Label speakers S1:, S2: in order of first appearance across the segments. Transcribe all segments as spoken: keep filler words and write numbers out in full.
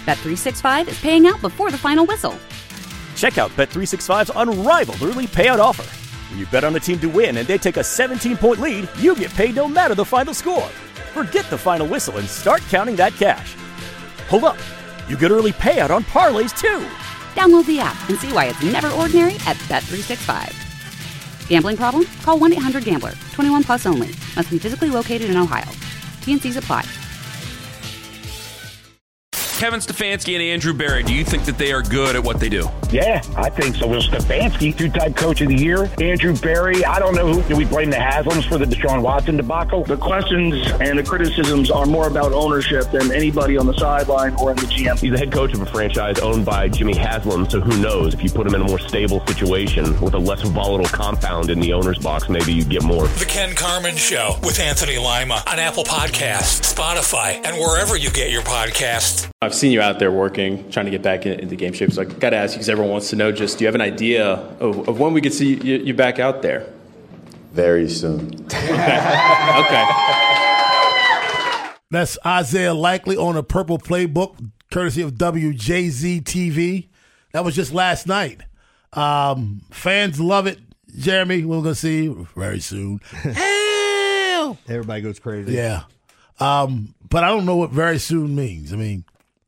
S1: Bet three sixty-five is paying out before the final whistle.
S2: Check out Bet three sixty-five's unrivaled early payout offer. When you bet on a team to win and they take a seventeen-point lead, you get paid no matter the final score. Forget the final whistle and start counting that cash. Hold up. You get early payout on parlays, too.
S1: Download the app and see why it's never ordinary at Bet three sixty-five. Gambling problem? Call one eight hundred gambler. twenty-one plus only. Must be physically located in Ohio. T N Cs apply.
S3: Kevin Stefanski and Andrew Berry, do you think that they are good at what they do?
S4: Yeah, I think so. Well, Stefanski, two-time coach of the year. Andrew Berry, I don't know who. Do we blame the Haslams for the Deshaun Watson debacle?
S5: The questions and the criticisms are more about ownership than anybody on the sideline or in the G M.
S6: He's the head coach of a franchise owned by Jimmy Haslam, so who knows? If you put him in a more stable situation with a less volatile compound in the owner's box, maybe you get more.
S7: The Ken Carman Show with Anthony Lima on Apple Podcasts, Spotify, and wherever you get your podcasts.
S8: I've seen you out there working, trying to get back into game shape. So I got to ask you, because everyone wants to know, just do you have an idea of, of when we could see you, you back out there?
S9: Very soon.
S8: Okay. Okay.
S10: That's Isaiah Likely on a Purple Playbook, courtesy of W J Z T V. That was just last night. Um, fans love it. Jeremy, we're going to see you very soon.
S11: Everybody goes crazy.
S10: Yeah. Um, but I don't know what very soon means. I mean,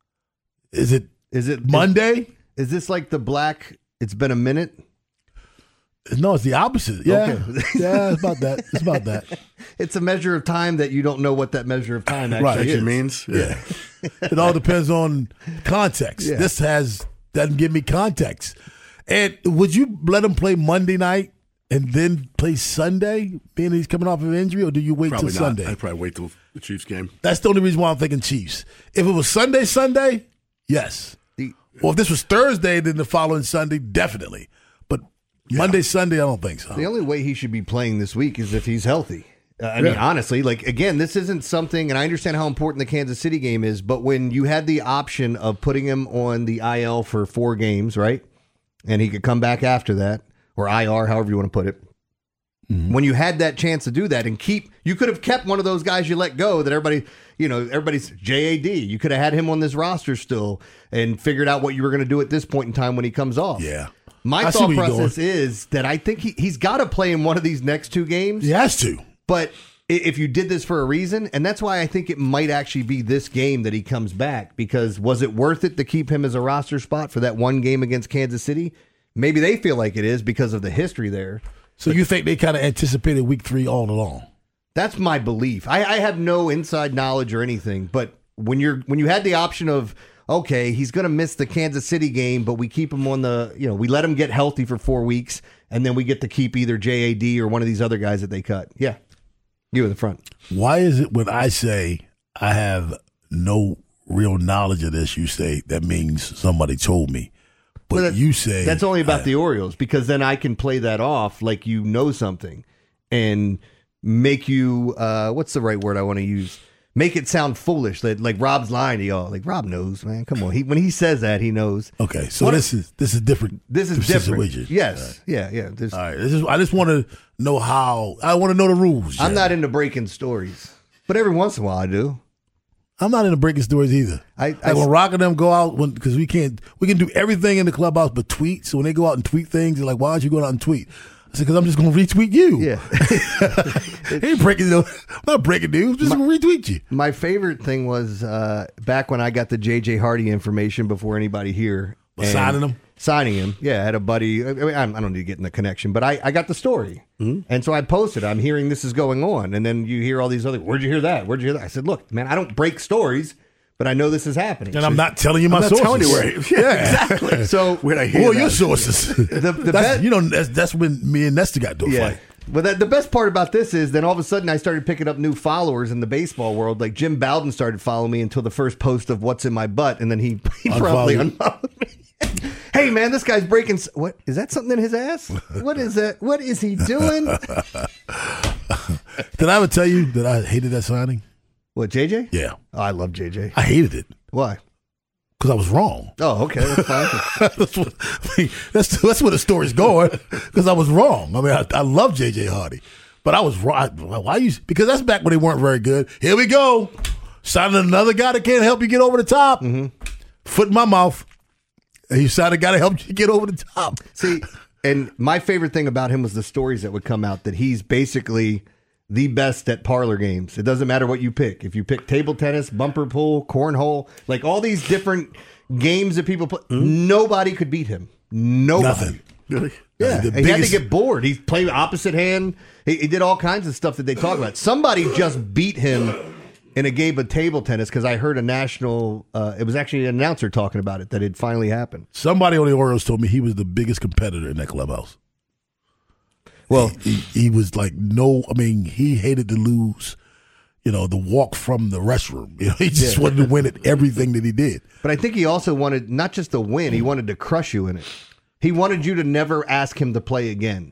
S10: is it
S11: is it
S10: Monday?
S11: Is, is this like the black, it's been a minute?
S10: No, it's the opposite. Yeah.
S11: Okay.
S10: Yeah, it's about that. It's about that.
S11: It's a measure of time that you don't know what that measure of time actually,
S10: right.
S11: is.
S9: means.
S10: Yeah. It all depends on context.
S11: Yeah.
S10: This has doesn't give me context. And would you let him play Monday night and then play Sunday, being he's coming off of injury, or do you wait
S9: Probably
S10: till
S9: not.
S10: Sunday?
S9: I'd probably wait till the Chiefs game.
S10: That's the only reason why I'm thinking Chiefs. If it was Sunday, Sunday, yes.
S11: The,
S10: or if this was Thursday, then the following Sunday, definitely. But yeah. Monday, Sunday, I don't think so.
S11: The only way he should be playing this week is if he's healthy. Uh, I yeah. mean, honestly, like, again, this isn't something, and I understand how important the Kansas City game is, but when you had the option of putting him on the I L for four games, right, and he could come back after that, or I R, however you want to put it, mm-hmm. when you had that chance to do that and keep, you could have kept one of those guys you let go that everybody, you know, everybody's J A D. You could have had him on this roster still and figured out what you were going to do at this point in time when he comes off.
S10: Yeah.
S11: My
S10: I
S11: thought process is that I think he, he's got to play in one of these next two games.
S10: He has to.
S11: But if you did this for a reason, and that's why I think it might actually be this game that he comes back, because was it worth it to keep him as a roster spot for that one game against Kansas City? Maybe they feel like it is because of the history there.
S10: So but you think they kind of anticipated week three all along?
S11: That's my belief. I, I have no inside knowledge or anything, but when you're when you had the option of, okay, he's going to miss the Kansas City game, but we keep him on the, you know, we let him get healthy for four weeks, and then we get to keep either J A D or one of these other guys that they cut. Yeah. You in the front.
S10: Why is it when I say I have no real knowledge of this, you say that means somebody told me? But well, you say
S11: that's only about
S10: I,
S11: the Orioles, because then I can play that off like you know something and make you, uh, what's the right word I want to use? Make it sound foolish, like, like Rob's lying to y'all. Like, Rob knows, man. Come on. He, when he says that, he knows.
S10: Okay, so
S11: what
S10: this is this is different.
S11: This is different.
S10: Situation.
S11: Yes.
S10: Right.
S11: Yeah, yeah. This,
S10: All right. This is, I just want to know how. I want to know the rules.
S11: I'm
S10: Jeff.
S11: not into breaking stories, but every once in a while I do.
S10: I'm not into breaking stories either.
S11: I,
S10: like
S11: I
S10: when Rock and them go out, because we can't, we can do everything in the clubhouse but tweet. So when they go out and tweet things, they're like, "Why aren't you going out and tweet?" I said, "Because I'm just going to retweet you."
S11: Yeah,
S10: ain't breaking. I'm not breaking news. Just going to retweet you.
S11: My favorite thing was uh, back when I got the J J Hardy information before anybody here.
S10: Signing him.
S11: Signing him. Yeah, I had a buddy. I, mean, I don't need to get in the connection, but I, I got the story. Mm-hmm. And so I posted, I'm hearing this is going on. And then you hear all these other, where'd you hear that? Where'd you hear that? I said, look, man, I don't break stories, but I know this is happening.
S10: And
S11: so,
S10: I'm not telling you my
S9: I'm not
S10: sources.
S9: telling you where.
S10: Yeah, yeah.
S11: Exactly. So
S9: where'd I hear
S10: Who are
S9: that?
S10: your sources?
S11: the, the
S10: that's,
S11: be-
S10: you know, that's, that's when me and Nestor got to a
S11: yeah.
S10: fight.
S11: But that, the best part about this is then all of a sudden I started picking up new followers in the baseball world. Like Jim Bowden started following me until the first post of what's in my butt. And then he, he probably unfollowed me. Hey, man, this guy's breaking. What is that? Something in his ass? What is that? What is he doing?
S10: Did I ever tell you that I hated that signing?
S11: What, J J?
S10: Yeah.
S11: Oh, I love J J.
S10: I hated it.
S11: Why?
S10: Because I was wrong.
S11: Oh, okay. That's fine.
S10: that's, what, I mean, that's, that's where the story's going. Because I was wrong. I mean, I, I love J J Hardy. But I was wrong. Why you? Because that's back when they weren't very good. Here we go. Signing another guy that can't help you get over the top.
S11: Mm-hmm.
S10: foot in my mouth. And he said, I got to help you get over the top.
S11: See, and my favorite thing about him was the stories that would come out that he's basically the best at parlor games. It doesn't matter what you pick. If you pick table tennis, bumper pool, cornhole, like all these different games that people play, mm-hmm. nobody could beat him. Nobody.
S10: Nothing.
S11: Really? Yeah, he biggest... had to get bored. He played opposite hand. He, he did all kinds of stuff that they talk about. Somebody just beat him in a game of table tennis because I heard a national, uh, it was actually an announcer talking about it, that it finally happened.
S10: Somebody on the Orioles told me he was the biggest competitor in that clubhouse. Well, he, he, he was like, no, I mean, he hated to lose, you know, the walk from the restroom. You know, he just yeah. wanted to win at everything that he did.
S11: But I think he also wanted not just to win, he wanted to crush you in it. He wanted you to never ask him to play again.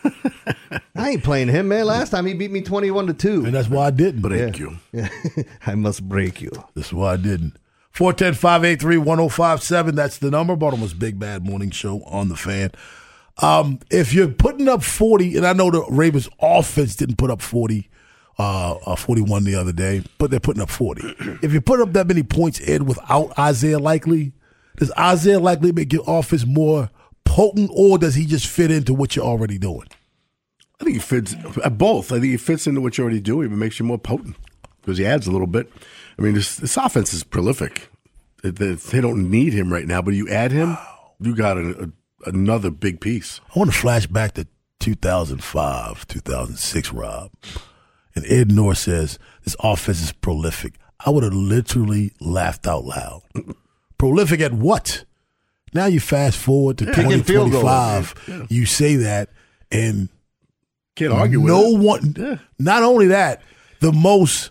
S11: I ain't playing him, man. Last time he beat me twenty-one to two.
S10: And that's why I didn't.
S9: Break
S11: yeah.
S9: you.
S11: Yeah. I must break you.
S10: That's why I didn't. four one zero, five eight three, one zero five seven. That's the number. Baltimore's Big Bad Morning Show on the Fan. Um, if you're putting up forty, and I know the Ravens offense didn't put up forty, uh, uh, forty-one the other day, but they're putting up forty. If you put up that many points, Ed, without Isaiah Likely, does Isaiah Likely make your offense more potent, or does he just fit into what you're already doing?
S9: I think he fits uh, both. I think he fits into what you're already doing, but makes you more potent because he adds a little bit. I mean, this, this offense is prolific. They, they, they don't need him right now, but you add him, you got a, a, another big piece.
S10: I want to flash back to two thousand five, two thousand six, Rob. And Ed North says, this offense is prolific. I would have literally laughed out loud. Prolific at what? Now you fast forward to yeah, twenty twenty-five, yeah. You say that, and
S9: can't argue with
S10: no
S9: it.
S10: one.
S9: Yeah.
S10: Not only that, the most,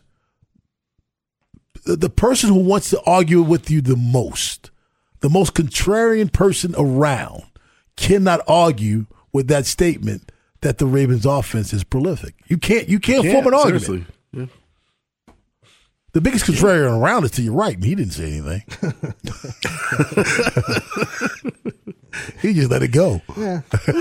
S10: the, the person who wants to argue with you the most, the most contrarian person around, cannot argue with that statement that the Ravens' offense is prolific. You can't. You can't, can't form an argument.
S9: Seriously. Yeah.
S10: The biggest contrarian around is to your right, and he didn't say anything. He just let it go.
S11: Yeah.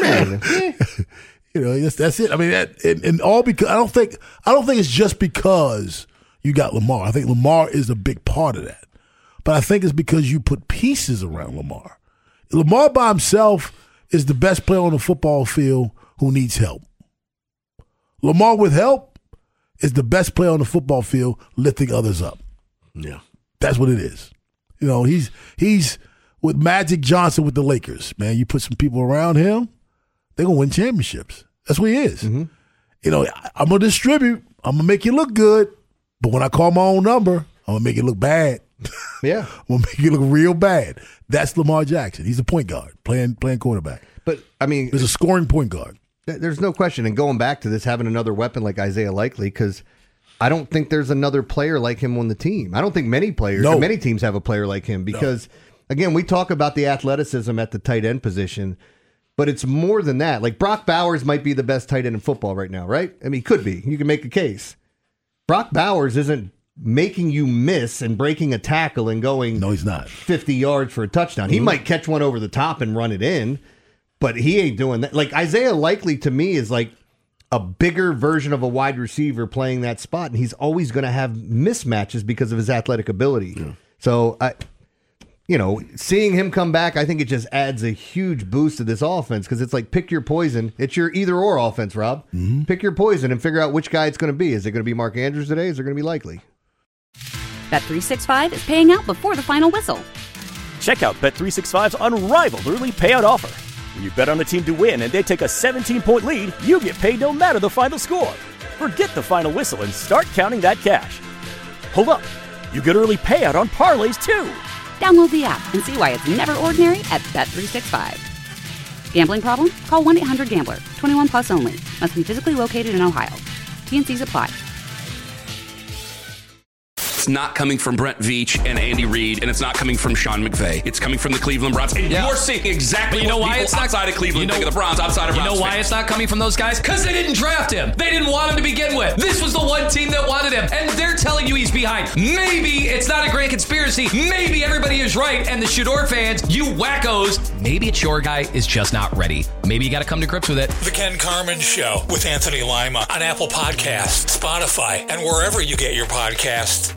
S10: You know, that's, that's it. I mean, that, and, and all because I don't think I don't think it's just because you got Lamar. I think Lamar is a big part of that, but I think it's because you put pieces around Lamar. Lamar by himself is the best player on the football field who needs help. Lamar with help is the best player on the football field lifting others up.
S9: Yeah,
S10: that's what it is. You know, he's he's with Magic Johnson with the Lakers. Man, you put some people around him, they're going to win championships. That's what he is.
S11: Mm-hmm.
S10: You know, I'm going to distribute. I'm going to make you look good. But when I call my own number, I'm going to make it look bad.
S11: Yeah.
S10: I'm going to make it look real bad. That's Lamar Jackson. He's a point guard, playing playing quarterback.
S11: But, I mean.
S10: There's a scoring point guard.
S11: There's no question. And going back to this, having another weapon like Isaiah Likely, because I don't think there's another player like him on the team. I don't think many players,
S10: no.
S11: many teams have a player like him because, no. again, we talk about the athleticism at the tight end position. But it's more than that. Like Brock Bowers might be the best tight end in football right now, right? I mean, he could be. You can make a case. Brock Bowers isn't making you miss and breaking a tackle and going
S10: no, he's not.
S11: fifty yards for a touchdown. He mm-hmm. might catch one over the top and run it in, but he ain't doing that. Like Isaiah Likely to me is like a bigger version of a wide receiver playing that spot, and he's always going to have mismatches because of his athletic ability. Yeah. So I... You know, seeing him come back, I think it just adds a huge boost to this offense because it's like pick your poison. It's your either or offense, Rob.
S10: Mm-hmm.
S11: Pick your poison and figure out which guy it's going to be. Is it going to be Mark Andrews today? Is it going to be Likely?
S1: Bet three sixty-five is paying out before the final whistle.
S2: Check out Bet three sixty-five's unrivaled early payout offer. When you bet on a team to win and they take a seventeen-point lead, you get paid no matter the final score. Forget the final whistle and start counting that cash. Hold up. You get early payout on parlays, too.
S1: Download the app and see why it's never ordinary at Bet three sixty-five. Gambling problem? Call one eight hundred gambler. twenty-one plus only. Must be physically located in Ohio. T N Cs apply.
S3: It's not coming from Brent Veach and Andy Reid, and it's not coming from Sean McVay. It's coming from the Cleveland Browns. And yeah. you're seeing exactly you know what why people it's not, outside of Cleveland you know, think of the Browns, outside of
S12: You
S3: Browns
S12: know why
S3: fans.
S12: it's not coming from those guys? Because they didn't draft him. They didn't want him to begin with. This was the one team that wanted him, and they're telling you he's behind. Maybe it's not a great conspiracy. Maybe everybody is right, and the Shador fans, you wackos, maybe it's your guy is just not ready. Maybe you got to come to grips with it.
S7: The Ken Carman Show with Anthony Lima on Apple Podcasts, Spotify, and wherever you get your podcasts.